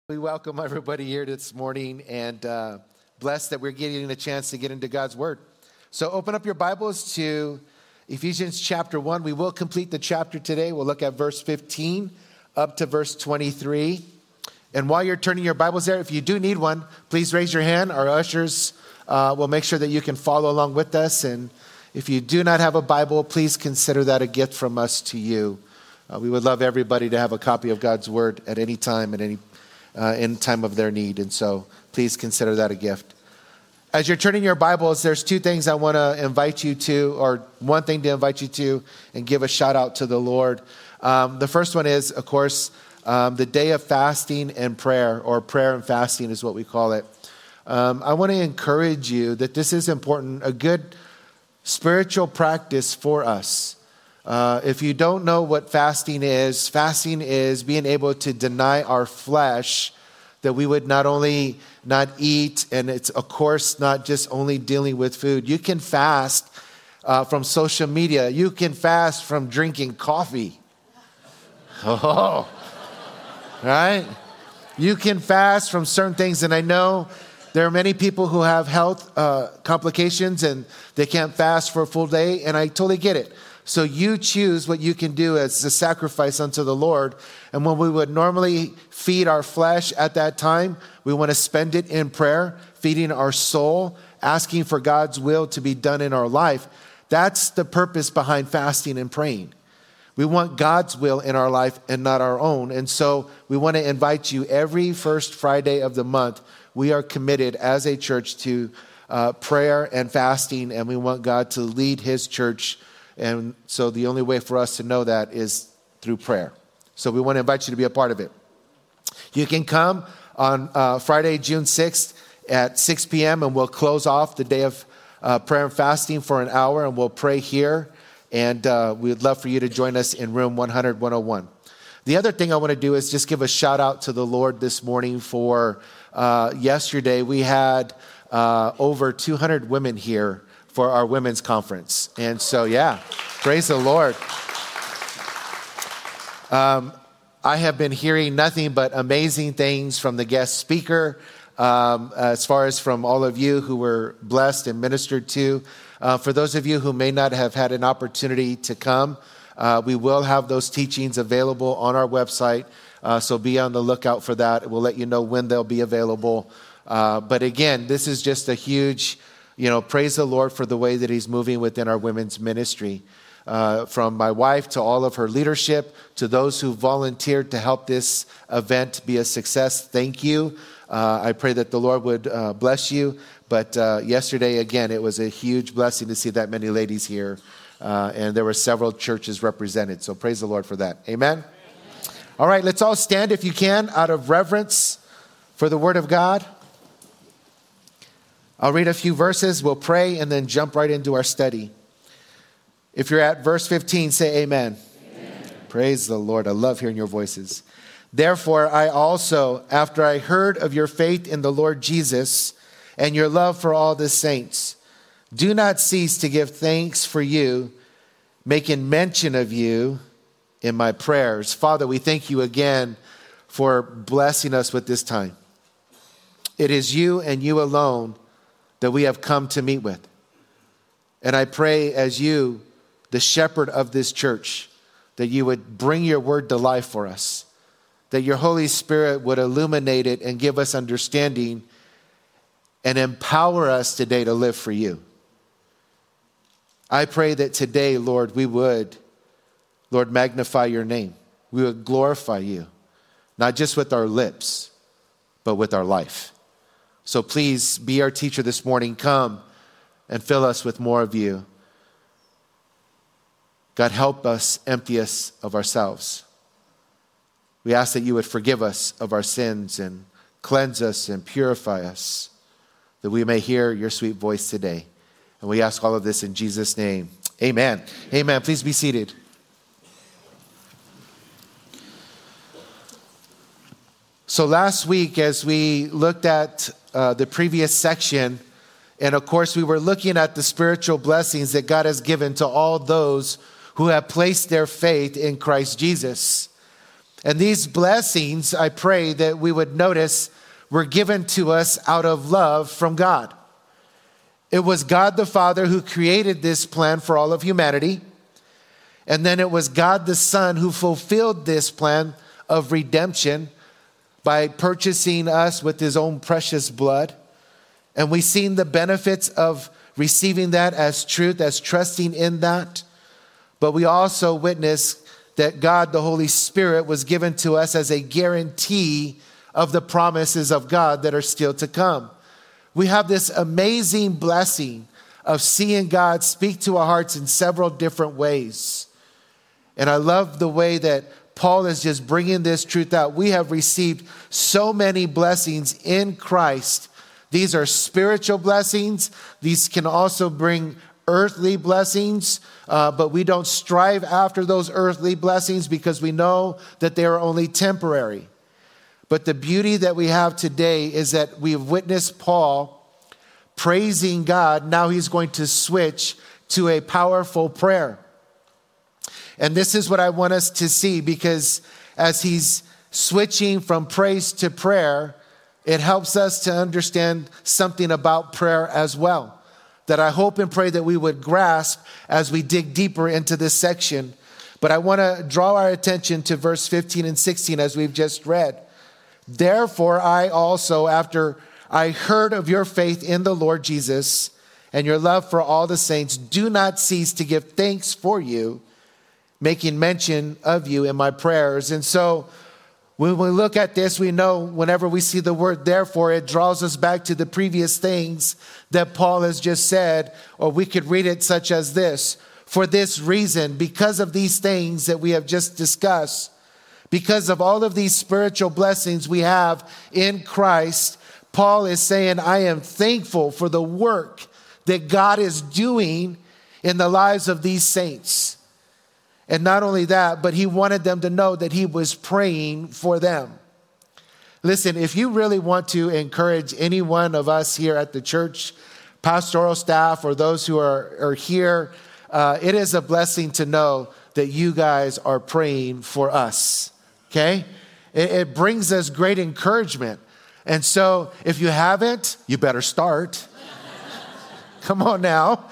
We welcome everybody here this morning and blessed that we're getting a chance to get into God's Word. So open up your Bibles to Ephesians chapter 1. We will complete the chapter today. We'll look at verse 15 up to verse 23. And while you're turning your Bibles there, if you do need one, please raise your hand. Our ushers will make sure that you can follow along with us. And if you do not have a Bible, please consider that a gift from us to you. We would love everybody to have a copy of God's Word at any time and in time of their need. And so please consider that a gift. As you're turning your Bibles, there's two things I want to invite you to, or one thing to invite you to and give a shout out to the Lord. The first one is, of course, the day of fasting and prayer, or prayer and fasting is what we call it. I want to encourage you that this is important, a good spiritual practice for us. If you don't know what fasting is being able to deny our flesh, that we would not only not eat, and it's of course not just only dealing with food. You can fast from social media. You can fast from drinking coffee. Oh, right? You can fast from certain things, and I know there are many people who have health complications and they can't fast for a full day, and I totally get it. So you choose what you can do as a sacrifice unto the Lord. And when we would normally feed our flesh at that time, we want to spend it in prayer, feeding our soul, asking for God's will to be done in our life. That's the purpose behind fasting and praying. We want God's will in our life and not our own. And so we want to invite you every first Friday of the month. We are committed as a church to prayer and fasting, and we want God to lead his church. And so the only way for us to know that is through prayer. So we want to invite you to be a part of it. You can come on Friday, June 6th at 6 p.m. and we'll close off the day of prayer and fasting for an hour, and we'll pray here. And we'd love for you to join us in room 100-101. The other thing I want to do is just give a shout out to the Lord this morning for yesterday. We had over 200 women here for our women's conference. And so, yeah, praise the Lord. I have been hearing nothing but amazing things from the guest speaker, as far as from all of you who were blessed and ministered to. For those of you who may not have had an opportunity to come, we will have those teachings available on our website. So be on the lookout for that. We'll let you know when they'll be available. But again, this is just a huge, praise the Lord for the way that he's moving within our women's ministry. From my wife to all of her leadership, to those who volunteered to help this event be a success, thank you. I pray that the Lord would bless you. But yesterday, again, it was a huge blessing to see that many ladies here. And there were several churches represented. So praise the Lord for that. Amen? All right, let's all stand if you can out of reverence for the Word of God. I'll read a few verses, we'll pray, and then jump right into our study. If you're at verse 15, say amen. Amen. Praise the Lord. I love hearing your voices. Therefore, I also, after I heard of your faith in the Lord Jesus and your love for all the saints, do not cease to give thanks for you, making mention of you in my prayers. Father, we thank you again for blessing us with this time. It is you and you alone that we have come to meet with. And I pray as you, the shepherd of this church, that you would bring your word to life for us, that your Holy Spirit would illuminate it and give us understanding and empower us today to live for you. I pray that today, Lord, we would, Lord, magnify your name. We would glorify you, not just with our lips, but with our life. So please be our teacher this morning. Come and fill us with more of you. God, help us empty us of ourselves. We ask that you would forgive us of our sins and cleanse us and purify us, that we may hear your sweet voice today. And we ask all of this in Jesus' name. Amen. Amen. Please be seated. So last week, as we looked at the previous section, and of course we were looking at the spiritual blessings that God has given to all those who have placed their faith in Christ Jesus. And these blessings, I pray that we would notice, were given to us out of love from God. It was God the Father who created this plan for all of humanity. And then it was God the Son who fulfilled this plan of redemption by purchasing us with his own precious blood. And we've seen the benefits of receiving that as truth, as trusting in that. But we also witness that God, the Holy Spirit, was given to us as a guarantee of the promises of God that are still to come. We have this amazing blessing of seeing God speak to our hearts in several different ways. And I love the way that Paul is just bringing this truth out. We have received so many blessings in Christ. These are spiritual blessings. These can also bring earthly blessings, but we don't strive after those earthly blessings because we know that they are only temporary. But the beauty that we have today is that we've witnessed Paul praising God. Now he's going to switch to a powerful prayer. And this is what I want us to see, because as he's switching from praise to prayer, it helps us to understand something about prayer as well, that I hope and pray that we would grasp as we dig deeper into this section. But I want to draw our attention to verse 15 and 16 as we've just read. Therefore, I also, after I heard of your faith in the Lord Jesus and your love for all the saints, do not cease to give thanks for you, making mention of you in my prayers. And so when we look at this, we know whenever we see the word therefore, it draws us back to the previous things that Paul has just said, or we could read it such as this: for this reason, because of these things that we have just discussed, because of all of these spiritual blessings we have in Christ, Paul is saying, I am thankful for the work that God is doing in the lives of these saints. And not only that, but he wanted them to know that he was praying for them. Listen, if you really want to encourage any one of us here at the church, pastoral staff, or those who are here, it is a blessing to know that you guys are praying for us, okay? It brings us great encouragement. And so if you haven't, you better start. Come on now.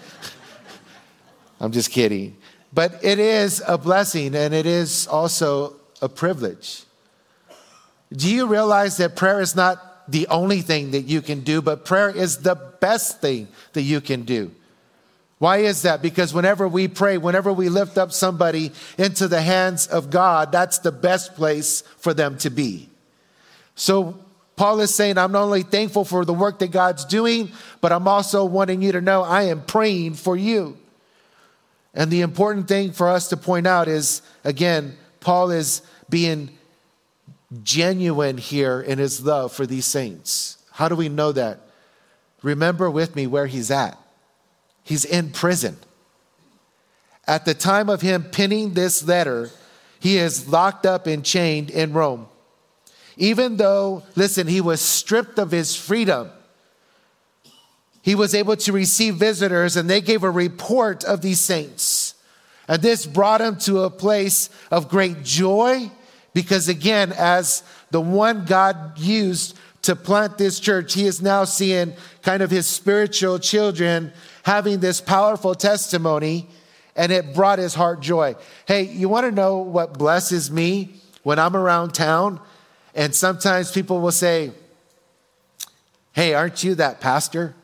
I'm just kidding. But it is a blessing, and it is also a privilege. Do you realize that prayer is not the only thing that you can do, but prayer is the best thing that you can do? Why is that? Because whenever we pray, whenever we lift up somebody into the hands of God, that's the best place for them to be. So Paul is saying, I'm not only thankful for the work that God's doing, but I'm also wanting you to know I am praying for you. And the important thing for us to point out is, again, Paul is being genuine here in his love for these saints. How do we know that? Remember with me where he's at. He's in prison. At the time of him penning this letter, he is locked up and chained in Rome. Even though, listen, he was stripped of his freedom, he was able to receive visitors, and they gave a report of these saints. And this brought him to a place of great joy, because again, as the one God used to plant this church, he is now seeing kind of his spiritual children having this powerful testimony, and it brought his heart joy. Hey, you want to know what blesses me when I'm around town? And sometimes people will say, hey, aren't you that pastor?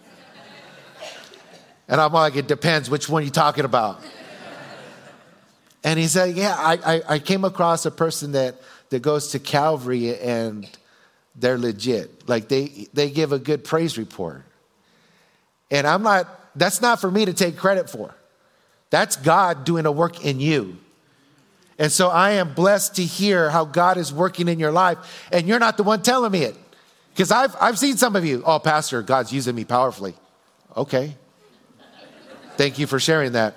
And I'm like, it depends. Which one are you talking about? And he said, yeah, I came across a person that goes to Calvary, and they're legit. Like they give a good praise report. And that's not for me to take credit for. That's God doing a work in you. And so I am blessed to hear how God is working in your life. And you're not the one telling me it. Because I've seen some of you, oh, pastor, God's using me powerfully. Okay. Thank you for sharing that.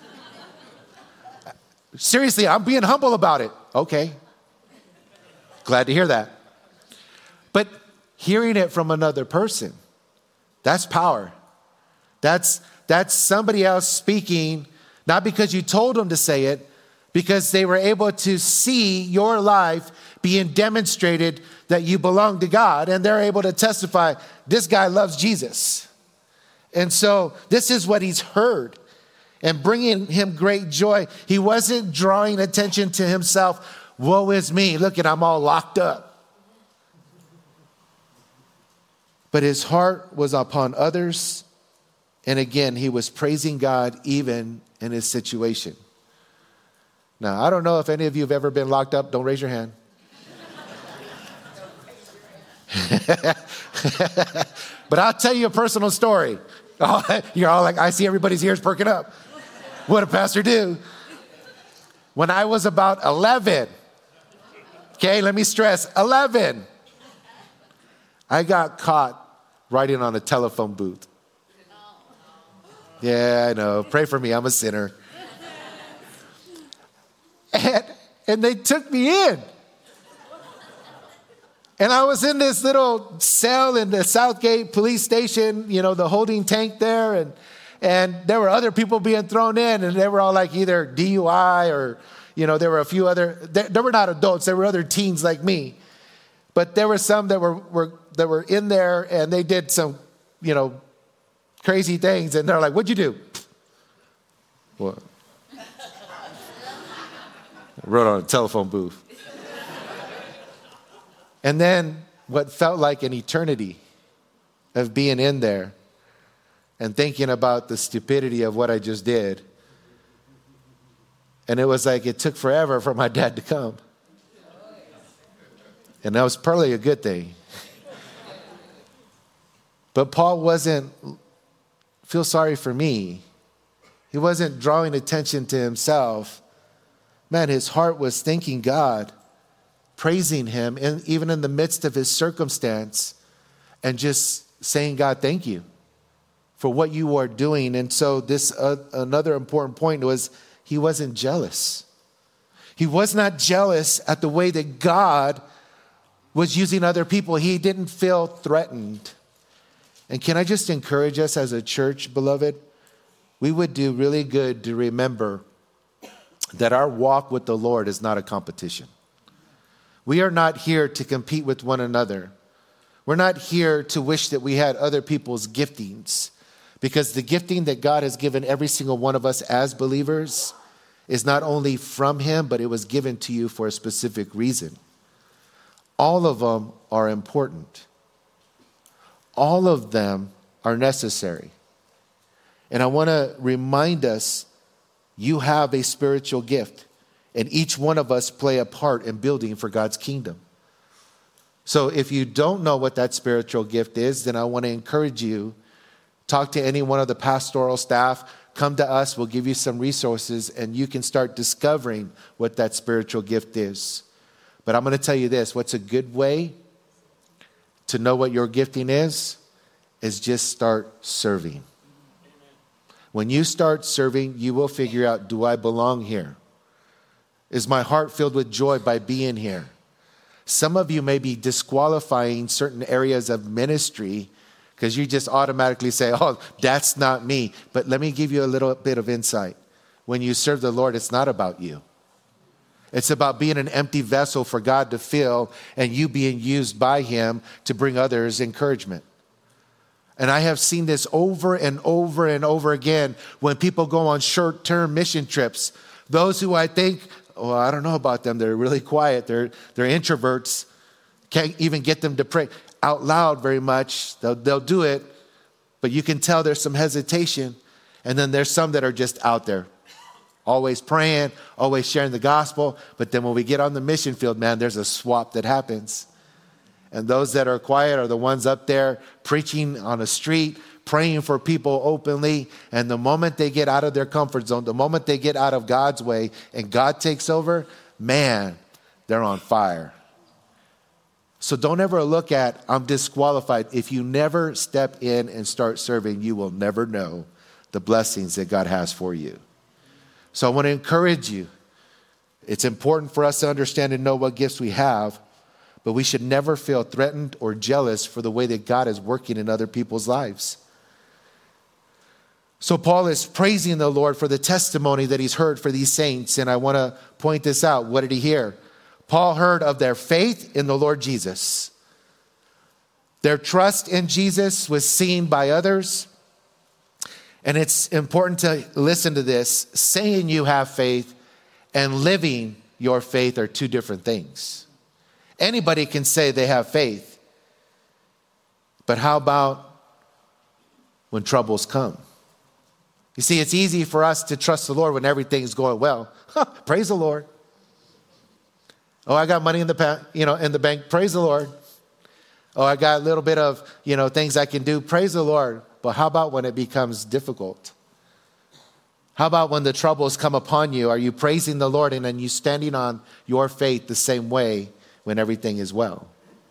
Seriously, I'm being humble about it. Okay. Glad to hear that. But hearing it from another person, that's power. That's somebody else speaking, not because you told them to say it, because they were able to see your life being demonstrated that you belong to God, and they're able to testify, this guy loves Jesus. And so this is what he's heard, and bringing him great joy. He wasn't drawing attention to himself. Woe is me, look at, I'm all locked up. But his heart was upon others. And again, he was praising God even in his situation. Now, I don't know if any of you have ever been locked up. Don't raise your hand. But I'll tell you a personal story. You're all like, I see everybody's ears perking up. What did pastor do? When I was about 11, okay, let me stress, 11, I got caught writing on a telephone booth. Yeah, I know. Pray for me. I'm a sinner. And they took me in. And I was in this little cell in the Southgate police station, you know, the holding tank there. And there were other people being thrown in, and they were all like either DUI or, you know, there were a few other, they were not adults. There were other teens like me. But there were some that were in there, and they did some, you know, crazy things. And they're like, what'd you do? What? I wrote on a telephone booth. And then what felt like an eternity of being in there and thinking about the stupidity of what I just did. And it was like it took forever for my dad to come. And that was probably a good thing. But Paul wasn't, feel sorry for me. He wasn't drawing attention to himself. Man, his heart was thanking God, praising him, and even in the midst of his circumstance, and just saying, God, thank you for what you are doing. And so this another important point was he wasn't jealous. He was not jealous at the way that God was using other people. He didn't feel threatened. And can I just encourage us as a church, beloved? We would do really good to remember that our walk with the Lord is not a competition. We are not here to compete with one another. We're not here to wish that we had other people's giftings, because the gifting that God has given every single one of us as believers is not only from him, but it was given to you for a specific reason. All of them are important. All of them are necessary. And I want to remind us, you have a spiritual gift, and each one of us play a part in building for God's kingdom. So if you don't know what that spiritual gift is, then I want to encourage you, talk to any one of the pastoral staff, come to us, we'll give you some resources, and you can start discovering what that spiritual gift is. But I'm going to tell you this, what's a good way to know what your gifting is just start serving. When you start serving, you will figure out, do I belong here? Is my heart filled with joy by being here? Some of you may be disqualifying certain areas of ministry because you just automatically say, oh, that's not me. But let me give you a little bit of insight. When you serve the Lord, it's not about you. It's about being an empty vessel for God to fill and you being used by him to bring others encouragement. And I have seen this over and over and over again when people go on short-term mission trips. Those who I think, oh, I don't know about them. They're really quiet. They're introverts. Can't even get them to pray out loud very much. They'll do it, but you can tell there's some hesitation. And then there's some that are just out there, always praying, always sharing the gospel. But then when we get on the mission field, man, there's a swap that happens. And those that are quiet are the ones up there preaching on a street, praying for people openly. And the moment they get out of their comfort zone, the moment they get out of God's way and God takes over, man, they're on fire. So don't ever look at, I'm disqualified. If you never step in and start serving, you will never know the blessings that God has for you. So I want to encourage you. It's important for us to understand and know what gifts we have, but we should never feel threatened or jealous for the way that God is working in other people's lives. So Paul is praising the Lord for the testimony that he's heard for these saints. And I want to point this out. What did he hear? Paul heard of their faith in the Lord Jesus. Their trust in Jesus was seen by others. And it's important to listen to this. Saying you have faith and living your faith are two different things. Anybody can say they have faith. But how about when troubles come? You see, it's easy for us to trust the Lord when everything's going well. Praise the Lord. Oh, I got money in the bank. Praise the Lord. Oh, I got a little bit of, things I can do. Praise the Lord. But how about when it becomes difficult? How about when the troubles come upon you? Are you praising the Lord and then you standing on your faith the same way when everything is well?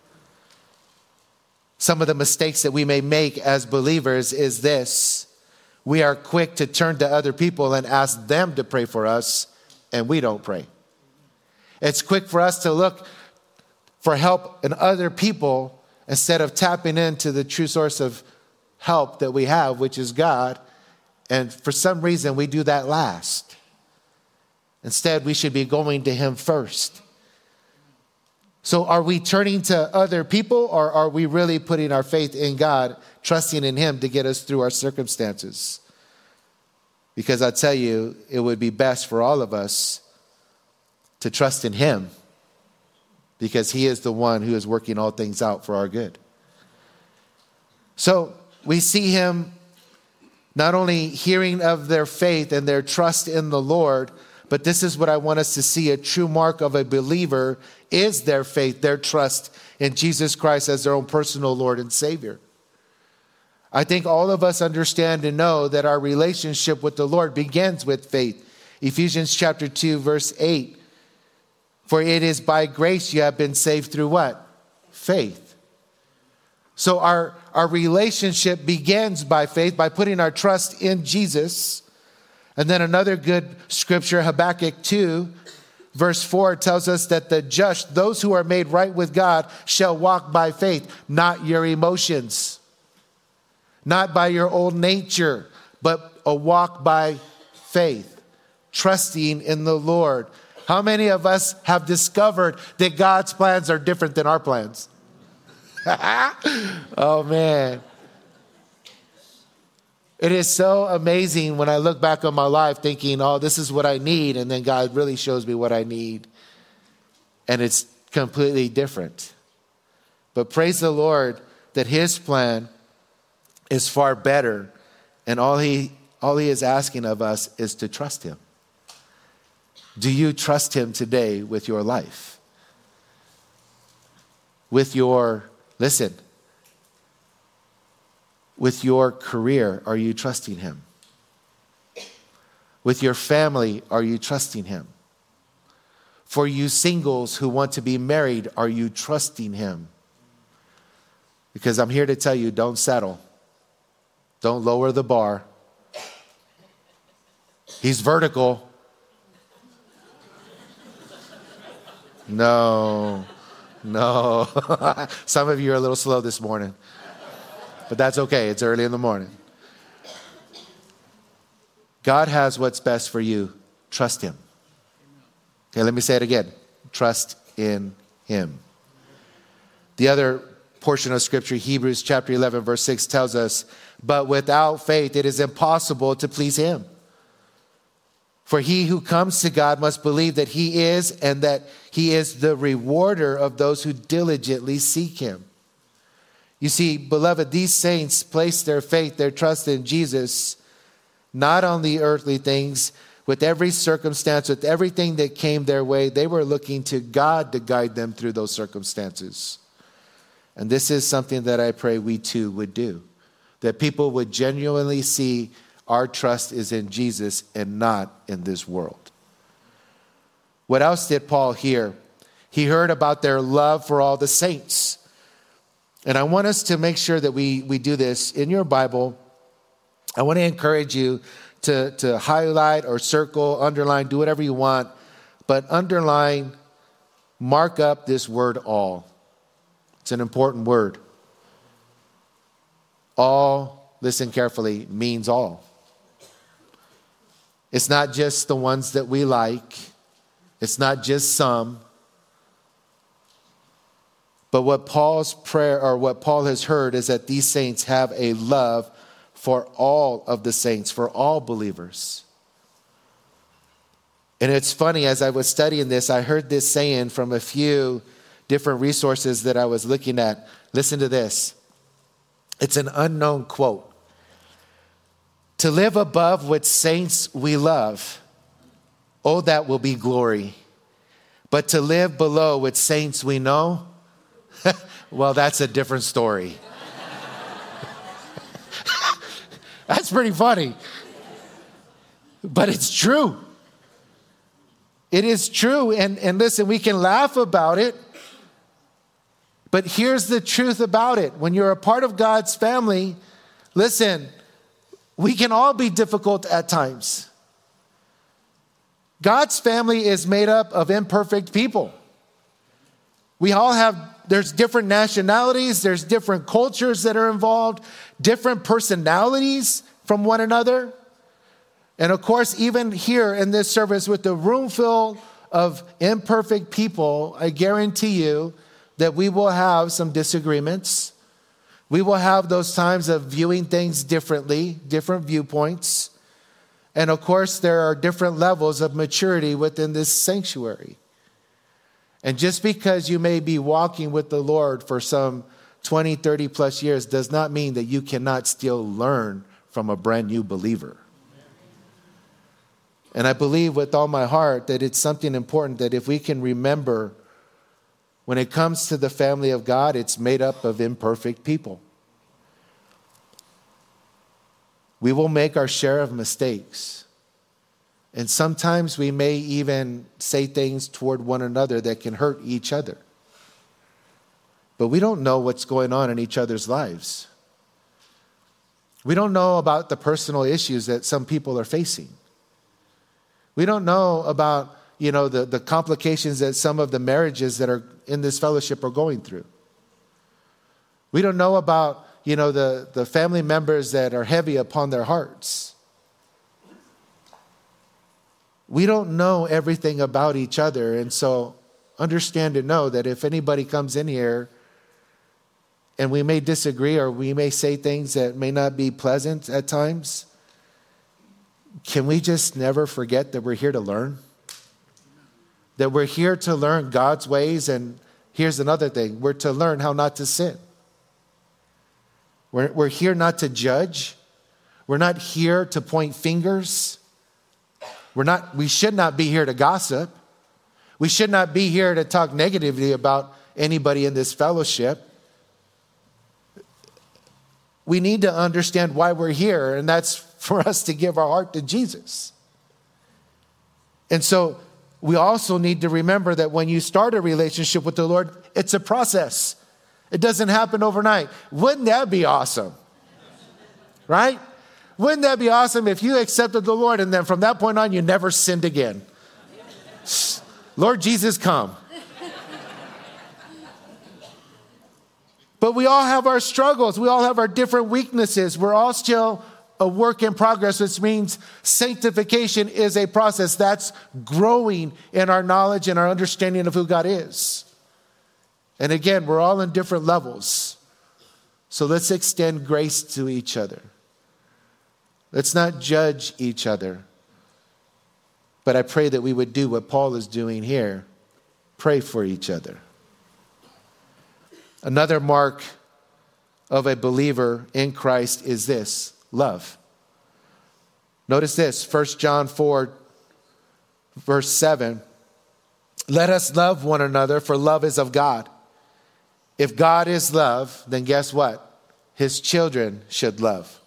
Some of the mistakes that we may make as believers is this. We are quick to turn to other people and ask them to pray for us, and we don't pray. It's quick for us to look for help in other people instead of tapping into the true source of help that we have, which is God. And for some reason, we do that last. Instead, we should be going to Him first. So are we turning to other people, or are we really putting our faith in God, trusting in Him to get us through our circumstances? Because I tell you, it would be best for all of us to trust in Him, because He is the one who is working all things out for our good. So we see him not only hearing of their faith and their trust in the Lord, but this is what I want us to see. A true mark of a believer is their faith, their trust in Jesus Christ as their own personal Lord and Savior. I think all of us understand and know that our relationship with the Lord begins with faith. Ephesians chapter 2, verse 8. For it is by grace you have been saved through what? Faith. So our relationship begins by faith, by putting our trust in Jesus. And then another good scripture, Habakkuk 2, verse 4, tells us that the just, those who are made right with God, shall walk by faith, not your emotions, not by your old nature, but a walk by faith, trusting in the Lord. How many of us have discovered that God's plans are different than our plans? Oh, man. It is so amazing when I look back on my life thinking, oh, this is what I need. And then God really shows me what I need. And it's completely different. But praise the Lord that His plan is far better. And all he is asking of us is to trust Him. Do you trust Him today with your life? With your career, are you trusting Him? With your family, are you trusting Him? For you singles who want to be married, are you trusting Him? Because I'm here to tell you, don't settle. Don't lower the bar. He's vertical. No. Some of you are a little slow this morning. But that's okay. It's early in the morning. God has what's best for you. Trust Him. Okay, let me say it again. Trust in Him. The other portion of Scripture, Hebrews chapter 11, verse 6, tells us, but without faith it is impossible to please Him. For he who comes to God must believe that He is, and that He is the rewarder of those who diligently seek Him. You see, beloved, these saints placed their faith, their trust in Jesus, not on the earthly things. With every circumstance, with everything that came their way, they were looking to God to guide them through those circumstances. And this is something that I pray we too would do. That people would genuinely see our trust is in Jesus and not in this world. What else did Paul hear? He heard about their love for all the saints. And I want us to make sure that we do this. In your Bible, I want to encourage you to highlight or circle, underline, do whatever you want. But underline, mark up this word all. It's an important word. All, listen carefully, means all. It's not just the ones that we like. It's not just some. But what Paul's prayer, or what Paul has heard, is that these saints have a love for all of the saints, for all believers. And it's funny, as I was studying this, I heard this saying from a few different resources that I was looking at. Listen to this. It's an unknown quote. To live above with saints we love, oh, that will be glory. But to live below with saints we know, well, that's a different story. That's pretty funny. But it's true. It is true. And listen, we can laugh about it. But here's the truth about it. When you're a part of God's family, listen, we can all be difficult at times. God's family is made up of imperfect people. We all there's different nationalities, there's different cultures that are involved, different personalities from one another. And of course, even here in this service with the room full of imperfect people, I guarantee you that we will have some disagreements. We will have those times of viewing things differently, different viewpoints. And of course, there are different levels of maturity within this sanctuary. And just because you may be walking with the Lord for some 20, 30 plus years does not mean that you cannot still learn from a brand new believer. And I believe with all my heart that it's something important that if we can remember, when it comes to the family of God, it's made up of imperfect people. We will make our share of mistakes. And sometimes we may even say things toward one another that can hurt each other. But we don't know what's going on in each other's lives. We don't know about the personal issues that some people are facing. We don't know about, the complications that some of the marriages that are in this fellowship are going through. We don't know about, the family members that are heavy upon their hearts. We don't know everything about each other. And so understand and know that if anybody comes in here and we may disagree or we may say things that may not be pleasant at times, can we just never forget that we're here to learn? That we're here to learn God's ways. And here's another thing. We're to learn how not to sin. We're here not to judge. We're not here to point fingers. We should not be here to gossip. We should not be here to talk negatively about anybody in this fellowship. We need to understand why we're here, and that's for us to give our heart to Jesus. And so we also need to remember that when you start a relationship with the Lord, it's a process. It doesn't happen overnight. Wouldn't that be awesome? Right? Wouldn't that be awesome if you accepted the Lord and then from that point on you never sinned again? Lord Jesus, come. But we all have our struggles. We all have our different weaknesses. We're all still a work in progress, which means sanctification is a process. That's growing in our knowledge and our understanding of who God is. And again, we're all in different levels. So let's extend grace to each other. Let's not judge each other. But I pray that we would do what Paul is doing here. Pray for each other. Another mark of a believer in Christ is this: love. Notice this, 1 John 4, verse 7. Let us love one another, for love is of God. If God is love, then guess what? His children should love.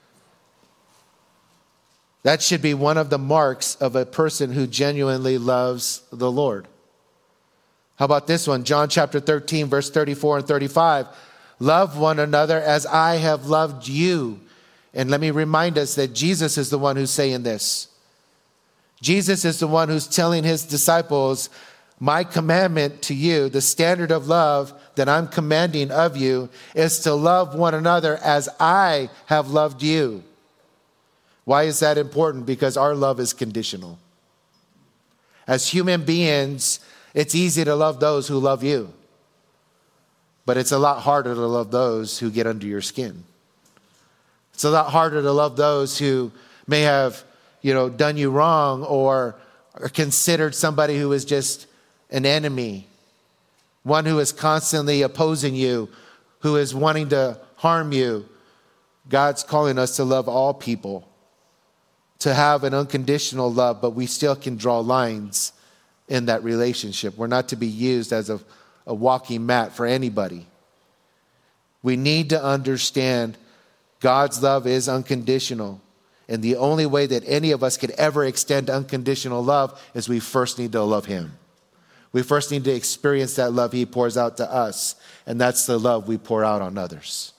That should be one of the marks of a person who genuinely loves the Lord. How about this one? John chapter 13, verse 34 and 35. Love one another as I have loved you. And let me remind us that Jesus is the one who's saying this. Jesus is the one who's telling his disciples, my commandment to you, the standard of love that I'm commanding of you, is to love one another as I have loved you. Why is that important? Because our love is conditional. As human beings, it's easy to love those who love you. But it's a lot harder to love those who get under your skin. It's a lot harder to love those who may have, done you wrong or are considered somebody who is just an enemy, one who is constantly opposing you, who is wanting to harm you. God's calling us to love all people, to have an unconditional love, but we still can draw lines in that relationship. We're not to be used as a walking mat for anybody. We need to understand God's love is unconditional. And the only way that any of us could ever extend unconditional love is we first need to love him. We first need to experience that love he pours out to us. And that's the love we pour out on others.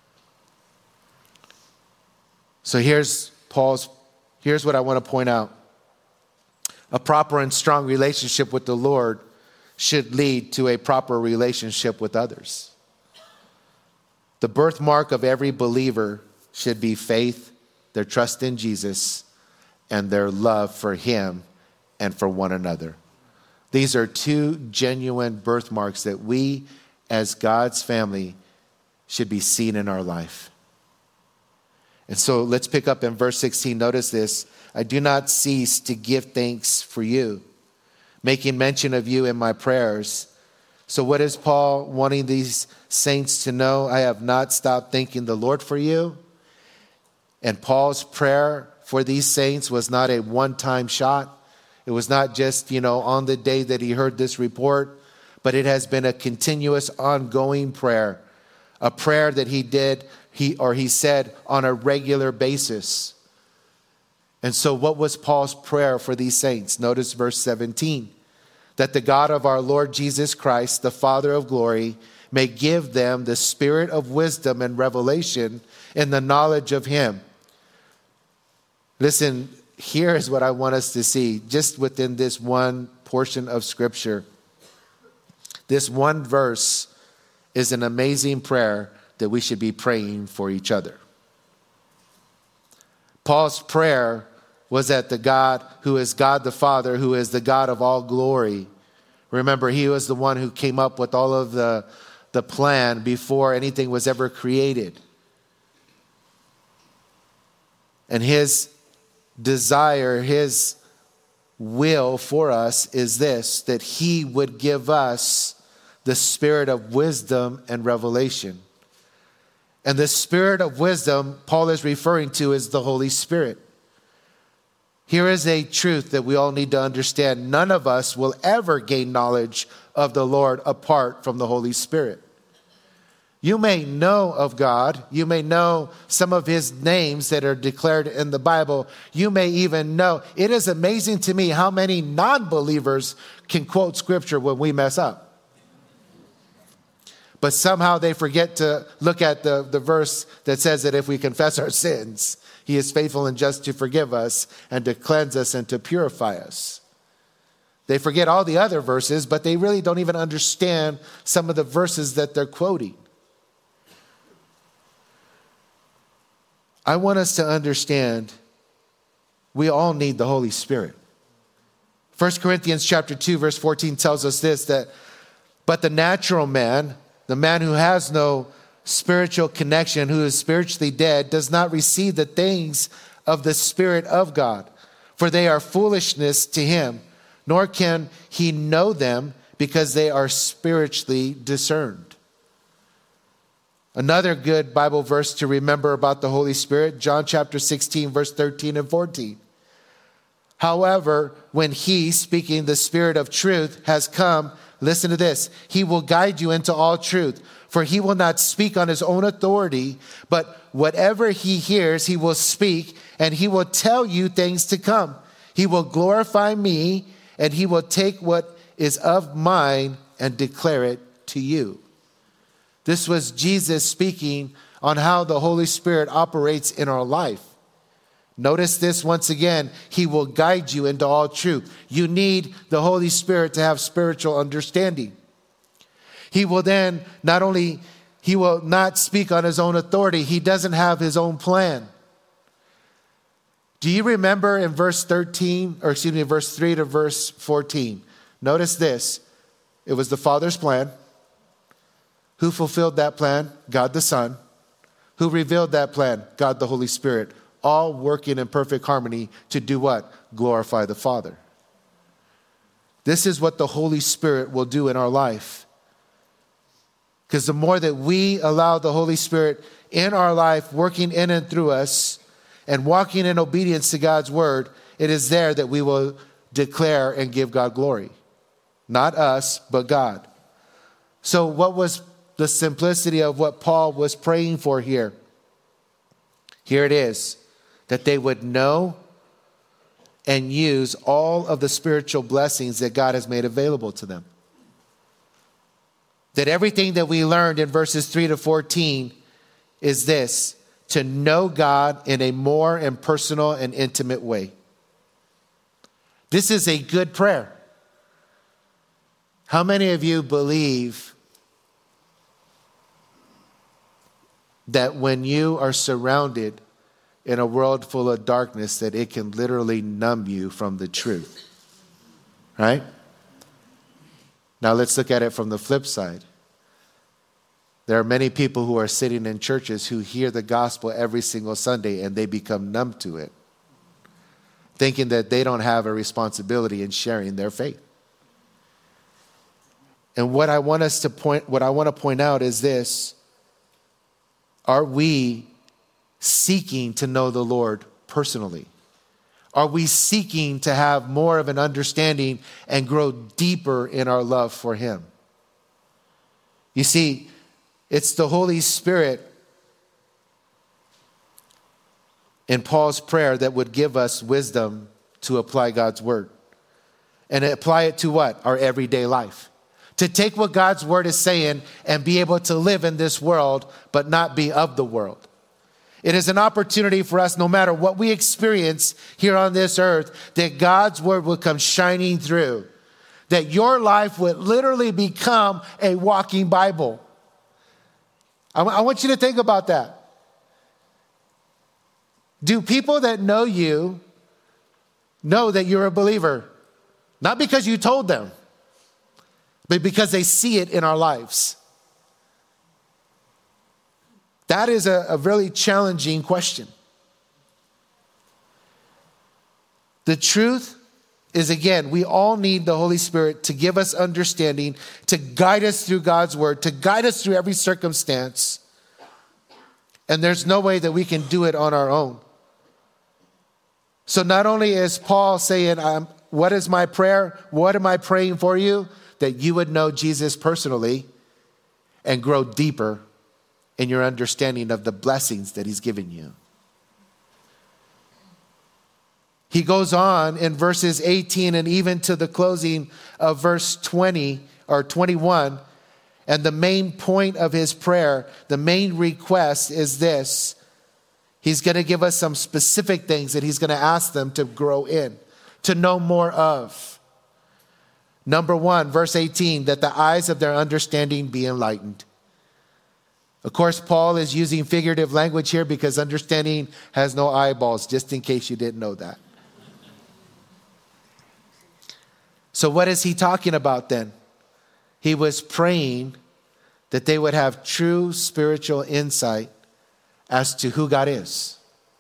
So here's what I want to point out. A proper and strong relationship with the Lord should lead to a proper relationship with others. The birthmark of every believer should be faith, their trust in Jesus, and their love for him and for one another. These are two genuine birthmarks that we, as God's family, should be seen in our life. And so let's pick up in verse 16. Notice this. I do not cease to give thanks for you, making mention of you in my prayers. So what is Paul wanting these saints to know? I have not stopped thanking the Lord for you. And Paul's prayer for these saints was not a one-time shot. It was not just, on the day that he heard this report, but it has been a continuous, ongoing prayer, a prayer that he said on a regular basis. And so what was Paul's prayer for these saints? Notice verse 17, that the God of our Lord Jesus Christ, the Father of glory, may give them the spirit of wisdom and revelation in the knowledge of him. Listen, here is what I want us to see just within this one portion of Scripture. This one verse is an amazing prayer that we should be praying for each other. Paul's prayer was that the God who is God the Father, who is the God of all glory. Remember, he was the one who came up with all of the plan before anything was ever created. And his desire, his will for us is this, that he would give us the spirit of wisdom and revelation. And the spirit of wisdom Paul is referring to is the Holy Spirit. Here is a truth that we all need to understand. None of us will ever gain knowledge of the Lord apart from the Holy Spirit. You may know of God. You may know some of his names that are declared in the Bible. You may even know. It is amazing to me how many non-believers can quote Scripture when we mess up. But somehow they forget to look at the verse that says that if we confess our sins, he is faithful and just to forgive us and to cleanse us and to purify us. They forget all the other verses, but they really don't even understand some of the verses that they're quoting. I want us to understand we all need the Holy Spirit. 1 Corinthians chapter 2, verse 14 tells us this, that but the natural man, the man who has no spiritual connection, who is spiritually dead, does not receive the things of the Spirit of God, for they are foolishness to him, nor can he know them because they are spiritually discerned. Another good Bible verse to remember about the Holy Spirit, John chapter 16, verse 13 and 14. However, when he, speaking the Spirit of truth, has come, listen to this, he will guide you into all truth, for he will not speak on his own authority, but whatever he hears, he will speak, and he will tell you things to come. He will glorify me, and he will take what is of mine and declare it to you. This was Jesus speaking on how the Holy Spirit operates in our life. Notice this once again. He will guide you into all truth. You need the Holy Spirit to have spiritual understanding. He will then he will not speak on his own authority. He doesn't have his own plan. Do you remember in verse 3 to verse 14? Notice this. It was the Father's plan. Who fulfilled that plan? God the Son. Who revealed that plan? God the Holy Spirit. All working in perfect harmony to do what? Glorify the Father. This is what the Holy Spirit will do in our life. Because the more that we allow the Holy Spirit in our life, working in and through us, and walking in obedience to God's word, it is there that we will declare and give God glory. Not us, but God. So what was the simplicity of what Paul was praying for here? Here it is, that they would know and use all of the spiritual blessings that God has made available to them. That everything that we learned in verses 3 to 14 is this: to know God in a more impersonal and intimate way. This is a good prayer. How many of you believe that when you are surrounded in a world full of darkness, that it can literally numb you from the truth? Right? Now let's look at it from the flip side. There are many people who are sitting in churches who hear the gospel every single Sunday and they become numb to it, thinking that they don't have a responsibility in sharing their faith. And what I want to point out is this: are we seeking to know the Lord personally? Are we seeking to have more of an understanding and grow deeper in our love for Him? You see, it's the Holy Spirit in Paul's prayer that would give us wisdom to apply God's word. And apply it to what? Our everyday life. To take what God's word is saying and be able to live in this world, but not be of the world. It is an opportunity for us, no matter what we experience here on this earth, that God's word will come shining through. That your life would literally become a walking Bible. I want you to think about that. Do people that know you know that you're a believer? Not because you told them, but because they see it in our lives. That is a really challenging question. The truth is, again, we all need the Holy Spirit to give us understanding, to guide us through God's word, to guide us through every circumstance. And there's no way that we can do it on our own. So not only is Paul saying, what is my prayer? What am I praying for you? That you would know Jesus personally and grow deeper in your understanding of the blessings that He's given you. He goes on in verses 18 and even to the closing of verse 20 or 21. And the main point of his prayer, the main request is this: he's going to give us some specific things that he's going to ask them to grow in, to know more of. Number 1, verse 18, that the eyes of their understanding be enlightened. Of course, Paul is using figurative language here because understanding has no eyeballs, just in case you didn't know that. So what is he talking about then? He was praying that they would have true spiritual insight as to who God is.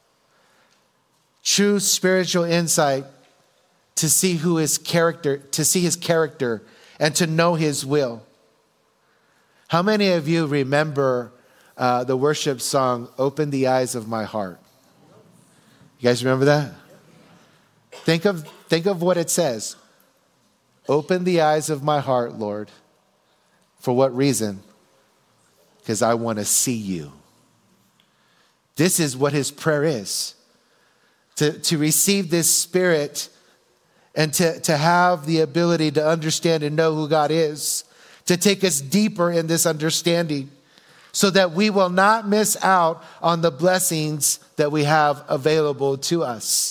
True spiritual insight to see His character and to know His will. How many of you remember the worship song, "Open the Eyes of My Heart"? You guys remember that? Think of what it says. Open the eyes of my heart, Lord. For what reason? Because I want to see you. This is what his prayer is. To receive this Spirit and to have the ability to understand and know who God is. To take us deeper in this understanding so that we will not miss out on the blessings that we have available to us.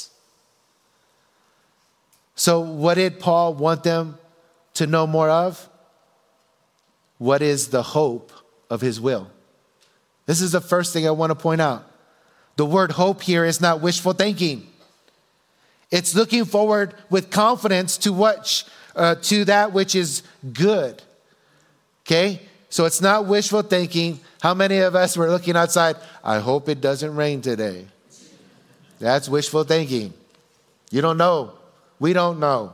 So what did Paul want them to know more of? What is the hope of his will? This is the first thing I want to point out. The word hope here is not wishful thinking. It's looking forward with confidence to that which is good. Okay? So it's not wishful thinking. How many of us were looking outside? I hope it doesn't rain today. That's wishful thinking. You don't know. We don't know.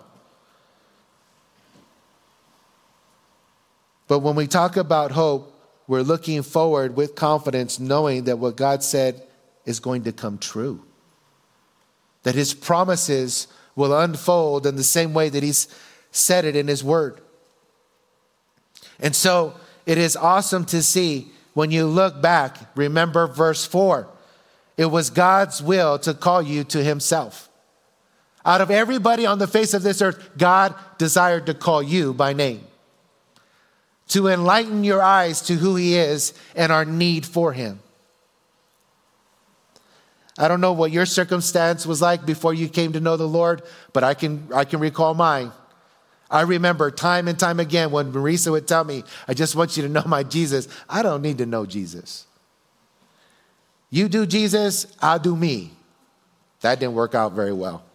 But when we talk about hope, we're looking forward with confidence, knowing that what God said is going to come true. That his promises will unfold in the same way that he's said it in his word. And so it is awesome to see when you look back, remember verse 4. It was God's will to call you to himself. Out of everybody on the face of this earth, God desired to call you by name. To enlighten your eyes to who he is and our need for him. I don't know what your circumstance was like before you came to know the Lord, but I can recall mine. I remember time and time again when Marisa would tell me, I just want you to know my Jesus. I don't need to know Jesus. You do Jesus, I'll do me. That didn't work out very well.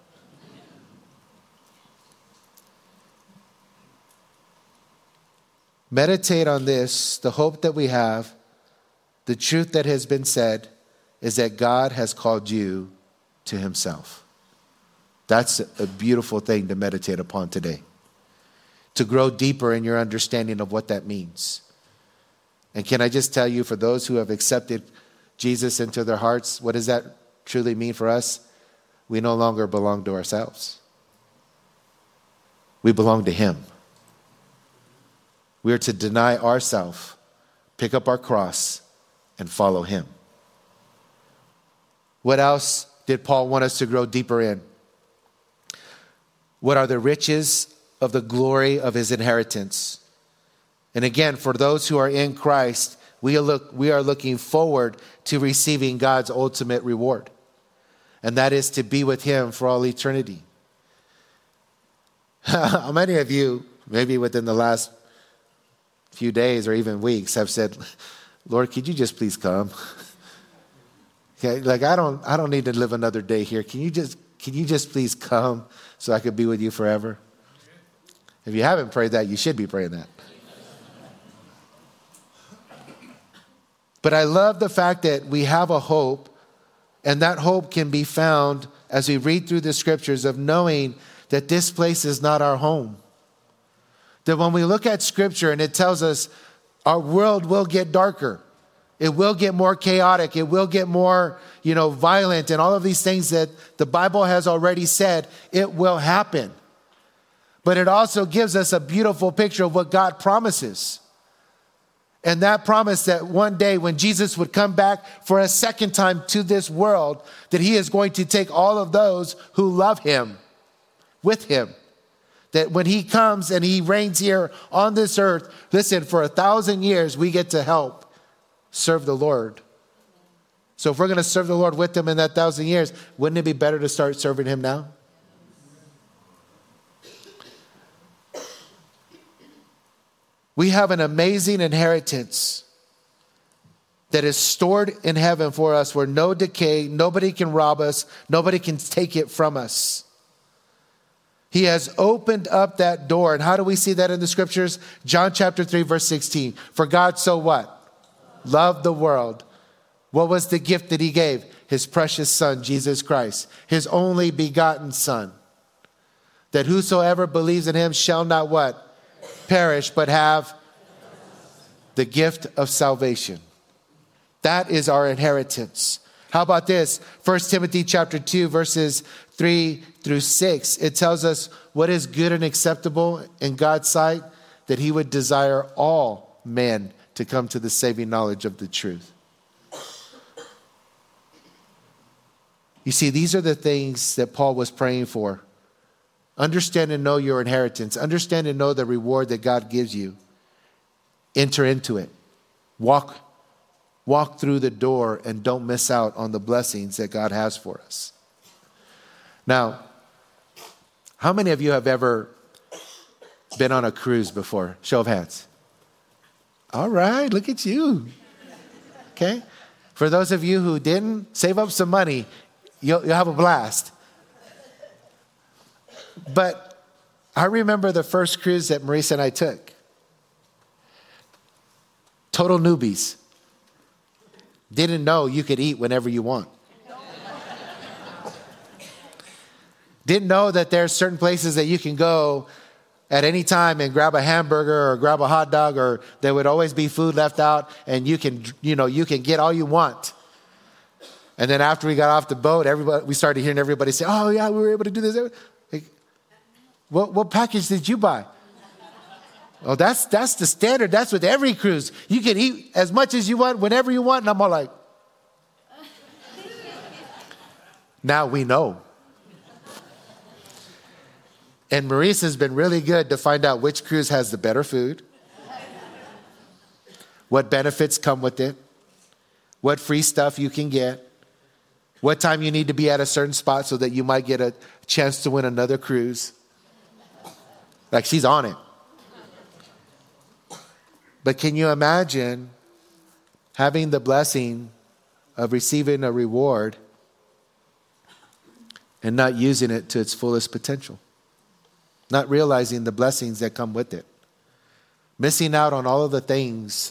Meditate on this, the hope that we have, the truth that has been said is that God has called you to himself. That's a beautiful thing to meditate upon today. To grow deeper in your understanding of what that means. And can I just tell you, for those who have accepted Jesus into their hearts, what does that truly mean for us? We no longer belong to ourselves. We belong to him. We are to deny ourselves, pick up our cross, and follow him. What else did Paul want us to grow deeper in? What are the riches of the glory of his inheritance? And again, for those who are in Christ, we are looking forward to receiving God's ultimate reward. And that is to be with him for all eternity. How many of you, maybe within the last few days or even weeks, have said, Lord, could you just please come? Okay, like I don't need to live another day here. Can you just please come so I could be with you forever? If you haven't prayed that, you should be praying that. But I love the fact that we have a hope, and that hope can be found as we read through the scriptures of knowing that this place is not our home. That when we look at scripture and it tells us our world will get darker, it will get more chaotic, it will get more, violent, and all of these things that the Bible has already said, it will happen. But it also gives us a beautiful picture of what God promises. And that promise that one day when Jesus would come back for a second time to this world, that he is going to take all of those who love him with him. That when he comes and he reigns here on this earth, listen, for 1,000 years, we get to help serve the Lord. So if we're going to serve the Lord with him in that 1,000 years, wouldn't it be better to start serving him now? We have an amazing inheritance that is stored in heaven for us where no decay, nobody can rob us, nobody can take it from us. He has opened up that door. And how do we see that in the scriptures? John chapter 3, verse 16. For God so what? Loved the world. What was the gift that he gave? His precious son, Jesus Christ, his only begotten son. That whosoever believes in him shall not what? Perish, but have the gift of salvation. That is our inheritance. How about this? 1 Timothy chapter 2, verses 3 through 6. It tells us what is good and acceptable in God's sight, that he would desire all men to come to the saving knowledge of the truth. You see, these are the things that Paul was praying for. Understand and know your inheritance. Understand and know the reward that God gives you. Enter into it. Walk through the door and don't miss out on the blessings that God has for us. Now, how many of you have ever been on a cruise before? Show of hands. All right, look at you. Okay? For those of you who didn't, save up some money. You'll have a blast. But I remember the first cruise that Marisa and I took. Total newbies. Didn't know you could eat whenever you want. Didn't know that there's certain places that you can go at any time and grab a hamburger or grab a hot dog, or there would always be food left out, and you can get all you want. And then after we got off the boat, we started hearing everybody say, "Oh yeah, we were able to do this." Like, what package did you buy? Oh, that's the standard. That's with every cruise. You can eat as much as you want, whenever you want. And I'm all like, now we know. And Marisa's been really good to find out which cruise has the better food, what benefits come with it, what free stuff you can get, what time you need to be at a certain spot so that you might get a chance to win another cruise. Like, she's on it. But can you imagine having the blessing of receiving a reward and not using it to its fullest potential? Not realizing the blessings that come with it. Missing out on all of the things.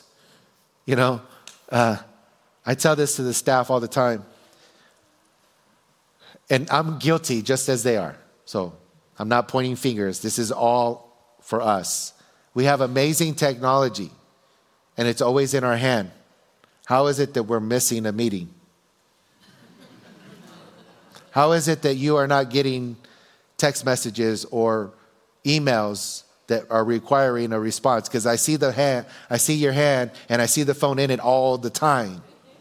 I tell this to the staff all the time. And I'm guilty just as they are. So I'm not pointing fingers. This is all for us. We have amazing technology, and it's always in our hand. How is it that we're missing a meeting? How is it that you are not getting text messages or emails that are requiring a response? Because I see your hand, and I see the phone in it all the time.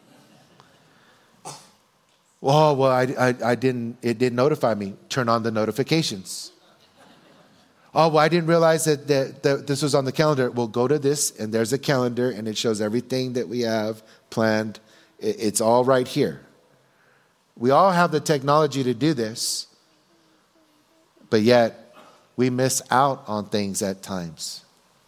Oh, well, it didn't notify me. Turn on the notifications. Oh, well, I didn't realize that this was on the calendar. Well, go to this, and there's a calendar, and it shows everything that we have planned. It's all right here. We all have the technology to do this, but yet we miss out on things at times.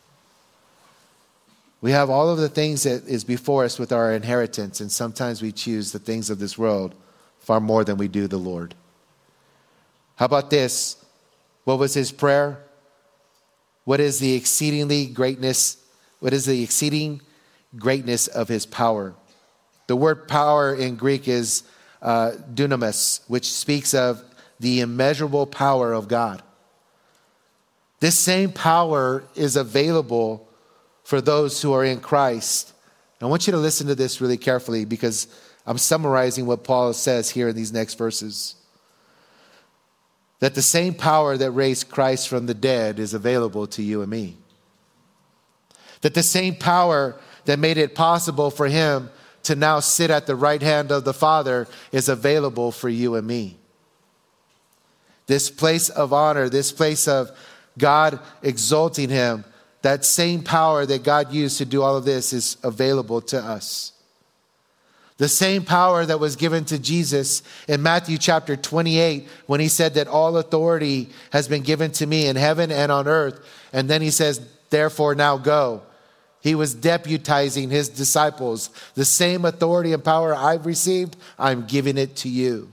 We have all of the things that is before us with our inheritance, and sometimes we choose the things of this world far more than we do the Lord. How about this? What was his prayer? What is the exceeding greatness of his power? The word power in Greek is dunamis, which speaks of the immeasurable power of God. This same power is available for those who are in Christ. And I want you to listen to this really carefully, because I'm summarizing what Paul says here in these next verses. That the same power that raised Christ from the dead is available to you and me. That the same power that made it possible for him to now sit at the right hand of the Father is available for you and me. This place of honor, this place of God exalting him, that same power that God used to do all of this is available to us. The same power that was given to Jesus in Matthew chapter 28, when he said that all authority has been given to me in heaven and on earth. And then he says, therefore now go. He was deputizing his disciples. The same authority and power I've received, I'm giving it to you.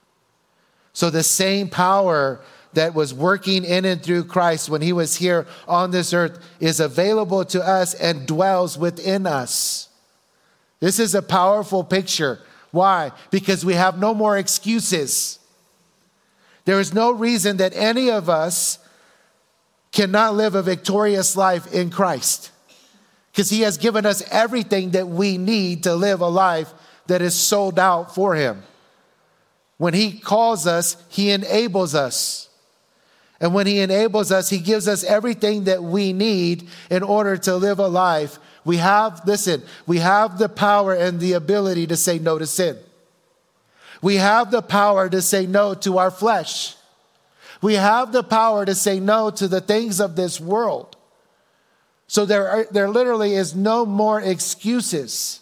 So the same power that was working in and through Christ when he was here on this earth is available to us and dwells within us. This is a powerful picture. Why? Because we have no more excuses. There is no reason that any of us cannot live a victorious life in Christ, because he has given us everything that we need to live a life that is sold out for him. When he calls us, he enables us. And when he enables us, he gives us everything that we need in order to live a life. We have the power and the ability to say no to sin. We have the power to say no to our flesh. We have the power to say no to the things of this world. So there literally is no more excuses.